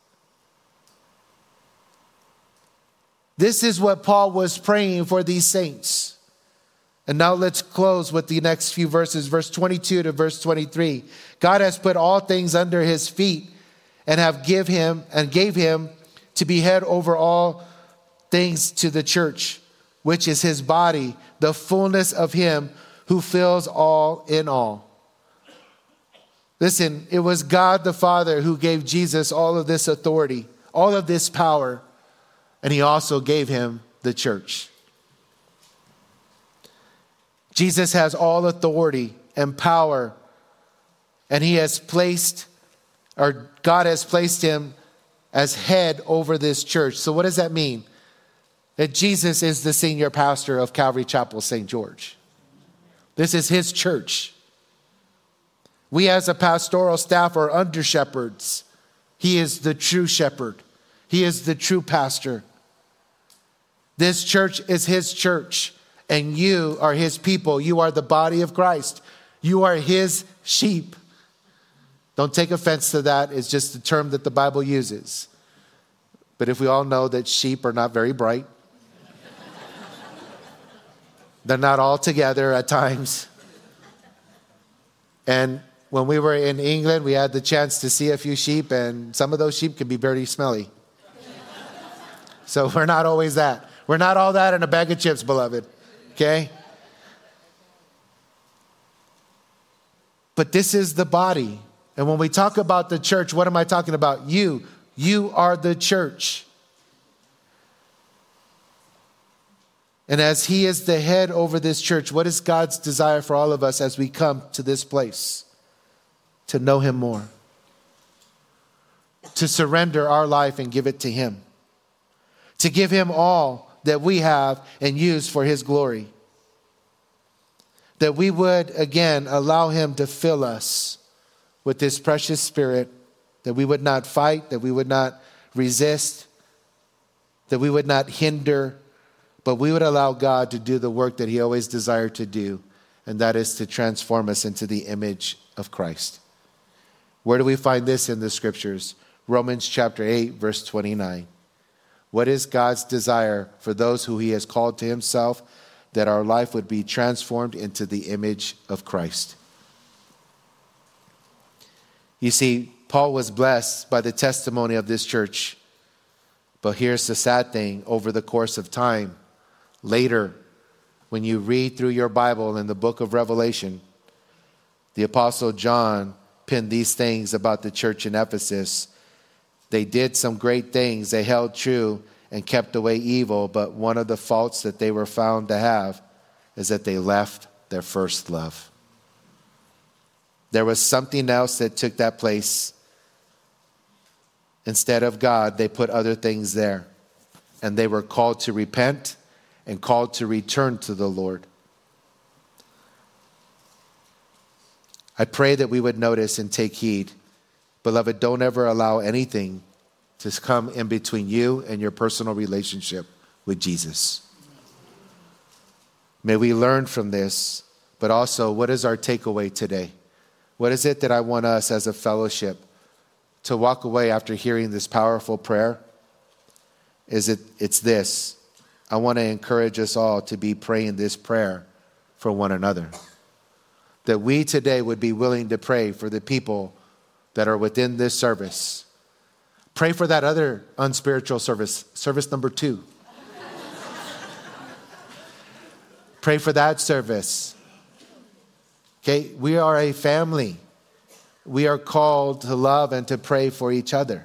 This is what Paul was praying for these saints. And now let's close with the next few verses, verse 22 to verse 23. God has put all things under his feet and gave him to be head over all things to the church, which is his body, the fullness of him who fills all in all. Listen, it was God the Father who gave Jesus all of this authority, all of this power, and he also gave him the church. Jesus has all authority and power, and God has placed him as head over this church. So what does that mean? That Jesus is the senior pastor of Calvary Chapel, St. George. This is his church. We as a pastoral staff are under shepherds. He is the true shepherd. He is the true pastor. This church is his church, and you are his people. You are the body of Christ. You are his sheep. Don't take offense to that. It's just a term that the Bible uses. But if we all know that sheep are not very bright, they're not all together at times. And when we were in England, we had the chance to see a few sheep, and some of those sheep can be very smelly. So we're not always that. We're not all that in a bag of chips, beloved. Okay? But this is the body. And when we talk about the church, what am I talking about? You. You are the church. And as he is the head over this church, what is God's desire for all of us as we come to this place? To know him more. To surrender our life and give it to him. To give him all that we have and use for his glory. That we would, again, allow him to fill us with his precious spirit. That we would not fight, that we would not resist, that we would not hinder, but we would allow God to do the work that he always desired to do, and that is to transform us into the image of Christ. Where do we find this in the scriptures? Romans chapter 8, verse 29. What is God's desire for those who he has called to himself? That our life would be transformed into the image of Christ. You see, Paul was blessed by the testimony of this church. But here's the sad thing. Over the course of time, later, when you read through your Bible in the book of Revelation, the Apostle John penned these things about the church in Ephesus. They did some great things. They held true and kept away evil. But one of the faults that they were found to have is that they left their first love. There was something else that took that place. Instead of God, they put other things there. And they were called to repent and called to return to the Lord. I pray that we would notice and take heed. Beloved, don't ever allow anything to come in between you and your personal relationship with Jesus. May we learn from this, but also, what is our takeaway today? What is it that I want us as a fellowship to walk away after hearing this powerful prayer? It's this. I want to encourage us all to be praying this prayer for one another. That we today would be willing to pray for the people that are within this service. Pray for that other unspiritual service number 2. Pray for that service. Okay, we are a family. We are called to love and to pray for each other.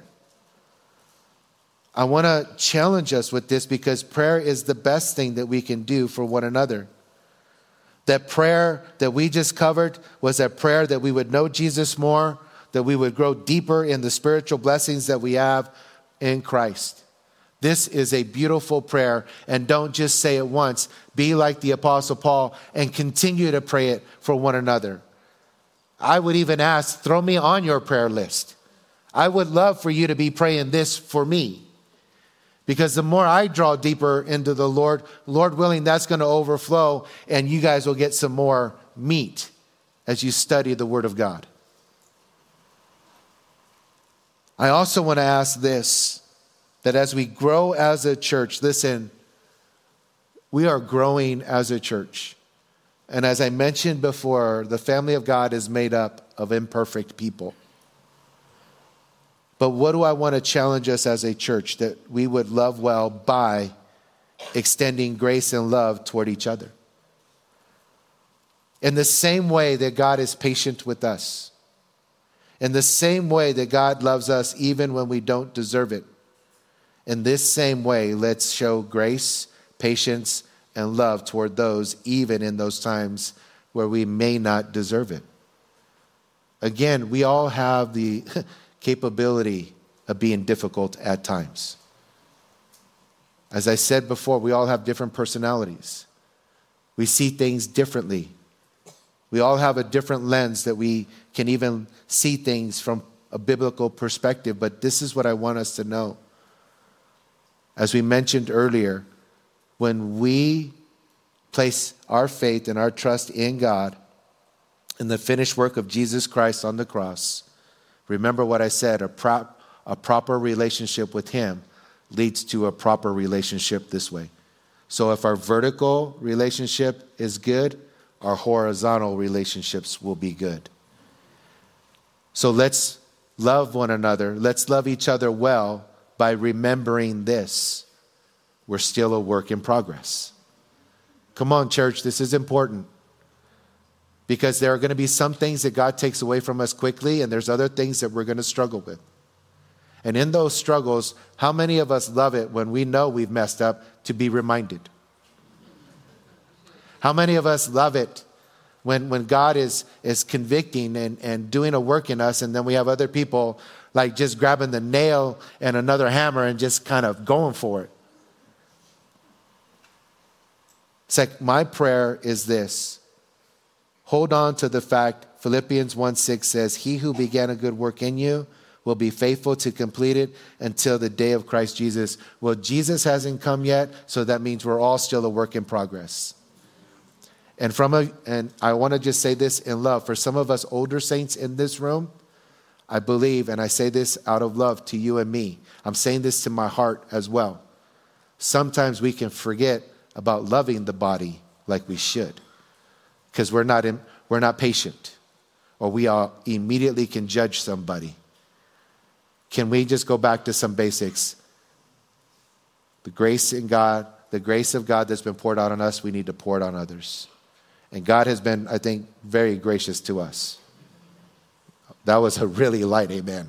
I want to challenge us with this because prayer is the best thing that we can do for one another. That prayer that we just covered was a prayer that we would know Jesus more, that we would grow deeper in the spiritual blessings that we have in Christ. This is a beautiful prayer, and don't just say it once. Be like the Apostle Paul and continue to pray it for one another. I would even ask, throw me on your prayer list. I would love for you to be praying this for me. Because the more I draw deeper into the Lord, Lord willing, that's going to overflow, and you guys will get some more meat as you study the Word of God. I also want to ask this, that as we grow as a church, listen, we are growing as a church. And as I mentioned before, the family of God is made up of imperfect people. But what do I want to challenge us as a church? That we would love well by extending grace and love toward each other. In the same way that God is patient with us, in the same way that God loves us even when we don't deserve it, in this same way, let's show grace, patience, and love toward those even in those times where we may not deserve it. Again, we all have the capability of being difficult at times. As I said before, we all have different personalities. We see things differently. We all have a different lens that we can even see things from a biblical perspective. But this is what I want us to know. As we mentioned earlier, when we place our faith and our trust in God, in the finished work of Jesus Christ on the cross, remember what I said, a proper relationship with Him leads to a proper relationship this way. So if our vertical relationship is good, our horizontal relationships will be good. So let's love one another. Let's love each other well by remembering this. We're still a work in progress. Come on, church, this is important. Because there are going to be some things that God takes away from us quickly, and there's other things that we're going to struggle with. And in those struggles, how many of us love it when we know we've messed up to be reminded? How many of us love it when God is convicting and doing a work in us, and then we have other people like just grabbing the nail and another hammer and just kind of going for it? It's like my prayer is this. Hold on to the fact, Philippians 1:6 says, He who began a good work in you will be faithful to complete it until the day of Christ Jesus. Well, Jesus hasn't come yet, so that means we're all still a work in progress. And I want to just say this in love. For some of us older saints in this room, I believe, and I say this out of love to you and me, I'm saying this to my heart as well. Sometimes we can forget about loving the body like we should because we're not patient, or we immediately can judge somebody. Can we just go back to some basics? The grace of God that's been poured out on us, we need to pour it on others. And God has been, I think, very gracious to us. That was a really light amen.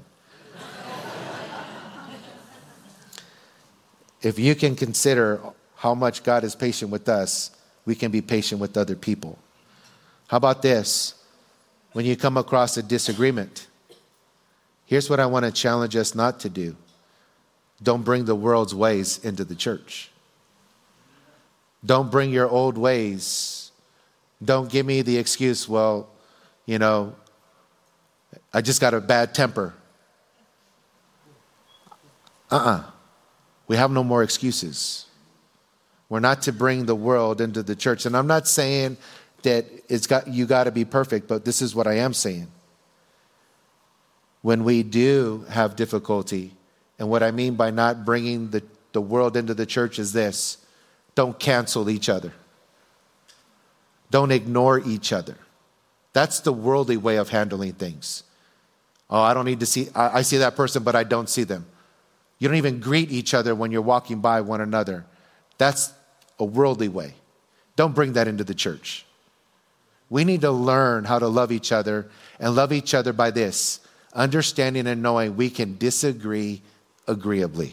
If you can consider how much God is patient with us, we can be patient with other people. How about this? When you come across a disagreement, here's what I want to challenge us not to do. Don't bring the world's ways into the church. Don't bring your old ways. Don't give me the excuse, well, I just got a bad temper. We have no more excuses. We're not to bring the world into the church. And I'm not saying that you got to be perfect, but this is what I am saying. When we do have difficulty, and what I mean by not bringing the world into the church is this: don't cancel each other. Don't ignore each other. That's the worldly way of handling things. Oh, I don't need to see, I see that person, but I don't see them. You don't even greet each other when you're walking by one another. That's a worldly way. Don't bring that into the church. We need to learn how to love each other, and love each other by this: understanding and knowing we can disagree agreeably.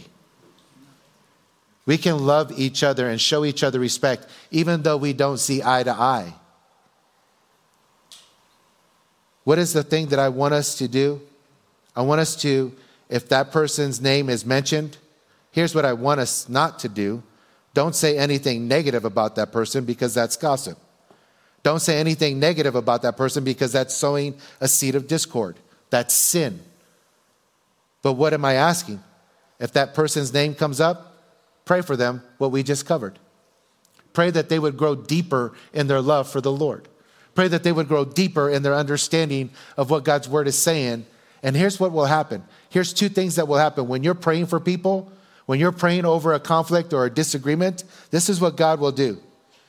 We can love each other and show each other respect, even though we don't see eye to eye. What is the thing that I want us to do? I want us to, if that person's name is mentioned, here's what I want us not to do. Don't say anything negative about that person, because that's gossip. Don't say anything negative about that person, because that's sowing a seed of discord. That's sin. But what am I asking? If that person's name comes up, pray for them, what we just covered. Pray that they would grow deeper in their love for the Lord. Pray that they would grow deeper in their understanding of what God's word is saying. And here's what will happen. Here's two things that will happen. When you're praying for people, when you're praying over a conflict or a disagreement, this is what God will do.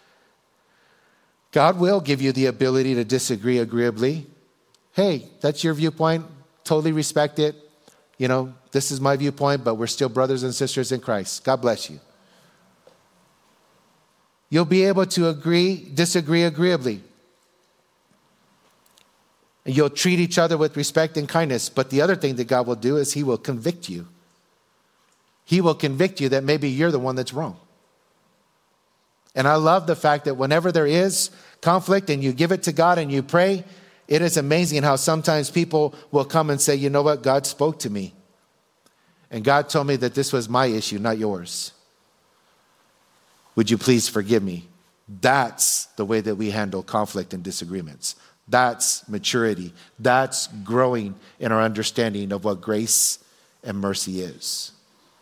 God will give you the ability to disagree agreeably. Hey, that's your viewpoint. Totally respect it. This is my viewpoint, but we're still brothers and sisters in Christ. God bless you. You'll be able to disagree agreeably. And you'll treat each other with respect and kindness. But the other thing that God will do is he will convict you. He will convict you that maybe you're the one that's wrong. And I love the fact that whenever there is conflict and you give it to God and you pray, it is amazing how sometimes people will come and say, you know what, God spoke to me. And God told me that this was my issue, not yours. Would you please forgive me? That's the way that we handle conflict and disagreements. That's maturity. That's growing in our understanding of what grace and mercy is.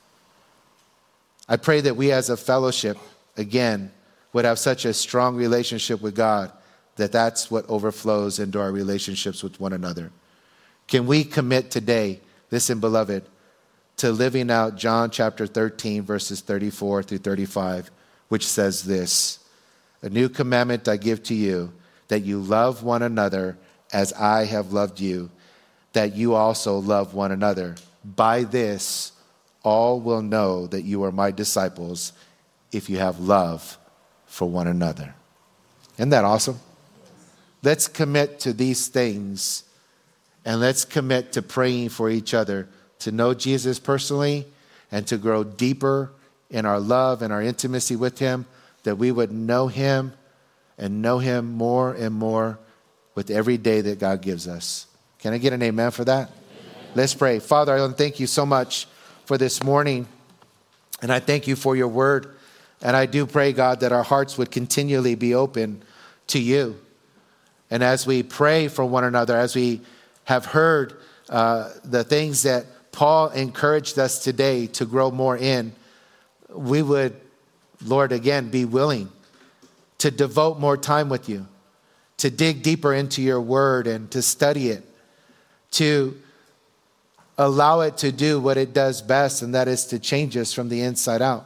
I pray that we as a fellowship, again, would have such a strong relationship with God that that's what overflows into our relationships with one another. Can we commit today, listen, beloved, to living out John chapter 13, verses 34 through 35, which says this: a new commandment I give to you, that you love one another as I have loved you, that you also love one another. By this, all will know that you are my disciples if you have love for one another. Isn't that awesome? Let's commit to these things, and let's commit to praying for each other, to know Jesus personally and to grow deeper in our love and our intimacy with him, that we would know him and know him more and more with every day that God gives us. Can I get an amen for that? Amen. Let's pray. Father, I want to thank you so much for this morning, and I thank you for your word. And I do pray, God, that our hearts would continually be open to you. And as we pray for one another, as we have heard the things that Paul encouraged us today to grow more in, we would, Lord, again, be willing to devote more time with you, to dig deeper into your word and to study it, to allow it to do what it does best, and that is to change us from the inside out.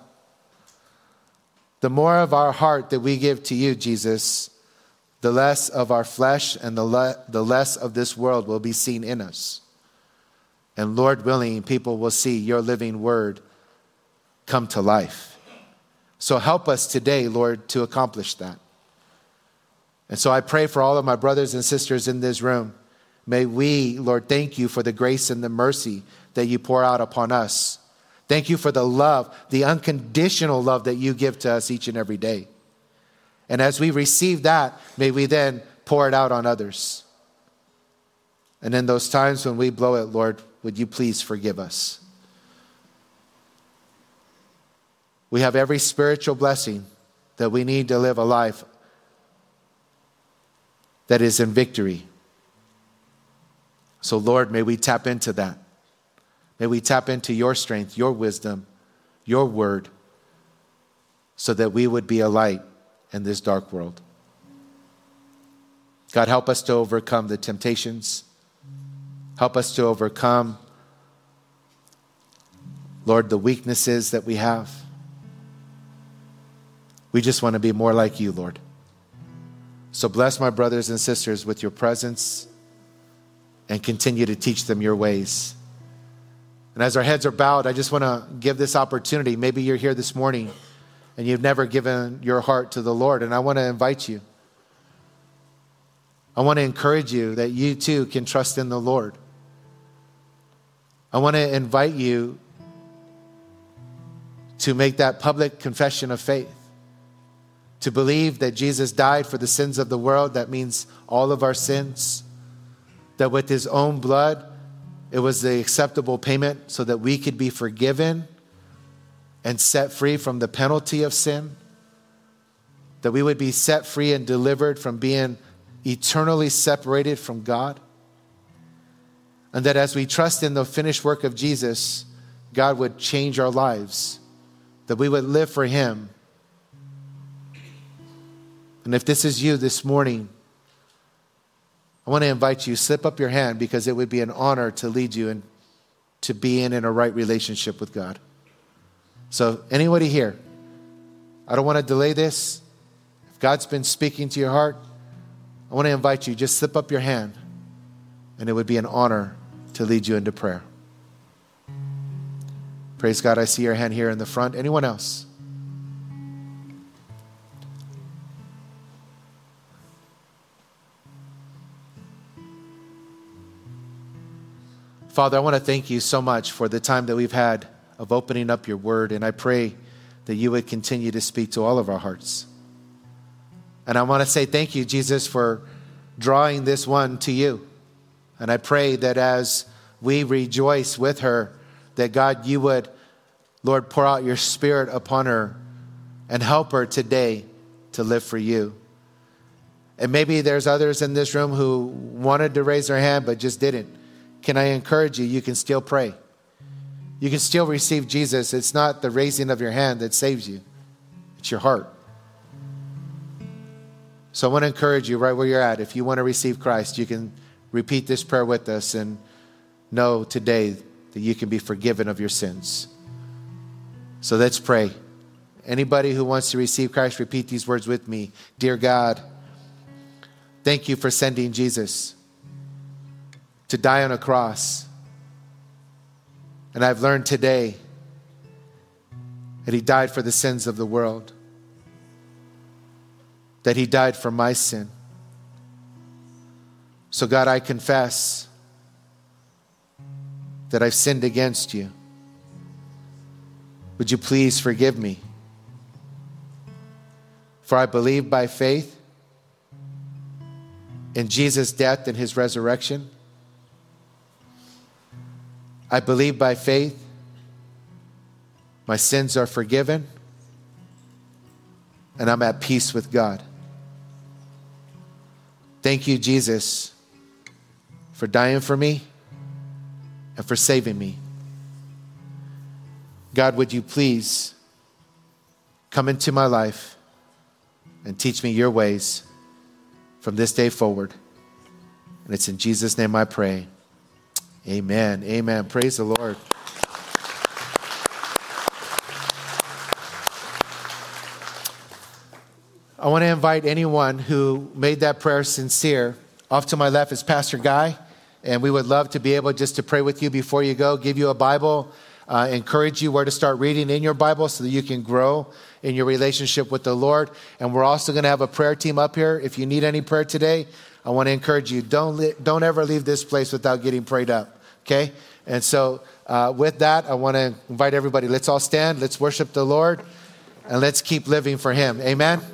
The more of our heart that we give to you, Jesus, the less of our flesh and the less of this world will be seen in us. And Lord willing, people will see your living word come to life. So help us today, Lord, to accomplish that. And so I pray for all of my brothers and sisters in this room. May we, Lord, thank you for the grace and the mercy that you pour out upon us. Thank you for the love, the unconditional love that you give to us each and every day. And as we receive that, may we then pour it out on others. And in those times when we blow it, Lord, would you please forgive us? We have every spiritual blessing that we need to live a life that is in victory. So, Lord, may we tap into that. May we tap into your strength, your wisdom, your word, so that we would be a light in this dark world. God, help us to overcome the temptations. Help us to overcome, Lord, the weaknesses that we have. We just want to be more like you, Lord. So bless my brothers and sisters with your presence and continue to teach them your ways. And as our heads are bowed, I just want to give this opportunity. Maybe you're here this morning and you've never given your heart to the Lord, and I want to invite you. I want to encourage you that you too can trust in the Lord. I want to invite you to make that public confession of faith, to believe that Jesus died for the sins of the world. That means all of our sins, that with his own blood, it was the acceptable payment so that we could be forgiven and set free from the penalty of sin, that we would be set free and delivered from being eternally separated from God. And that as we trust in the finished work of Jesus, God would change our lives, that we would live for him. And if this is you this morning, I want to invite you, slip up your hand, because it would be an honor to lead you and to be in a right relationship with God. So anybody here, I don't want to delay this. If God's been speaking to your heart, I want to invite you, just slip up your hand, and it would be an honor to lead you into prayer. Praise God. I see your hand here in the front. Anyone else? Father, I want to thank you so much for the time that we've had of opening up your word, and I pray that you would continue to speak to all of our hearts. And I want to say thank you, Jesus, for drawing this one to you. And I pray that as we rejoice with her, that God, you would, Lord, pour out your Spirit upon her and help her today to live for you. And maybe there's others in this room who wanted to raise their hand but just didn't. Can I encourage you? You can still pray. You can still receive Jesus. It's not the raising of your hand that saves you. It's your heart. So I want to encourage you right where you're at. If you want to receive Christ, you can repeat this prayer with us and know today that you can be forgiven of your sins. So let's pray. Anybody who wants to receive Christ, repeat these words with me. Dear God, thank you for sending Jesus to die on a cross. And I've learned today that he died for the sins of the world, that he died for my sin. So God, I confess that I've sinned against you. Would you please forgive me? For I believe by faith in Jesus' death and his resurrection. I believe by faith my sins are forgiven and I'm at peace with God. Thank you, Jesus, for dying for me and for saving me. God, would you please come into my life and teach me your ways from this day forward. And it's in Jesus' name I pray. Amen. Amen. Praise the Lord. I want to invite anyone who made that prayer sincere. Off to my left is Pastor Guy, and we would love to be able just to pray with you before you go, give you a Bible, encourage you where to start reading in your Bible so that you can grow in your relationship with the Lord. And we're also going to have a prayer team up here. If you need any prayer today, I want to encourage you, don't ever leave this place without getting prayed up, okay? And so with that, I want to invite everybody, let's all stand, let's worship the Lord, and let's keep living for him. Amen.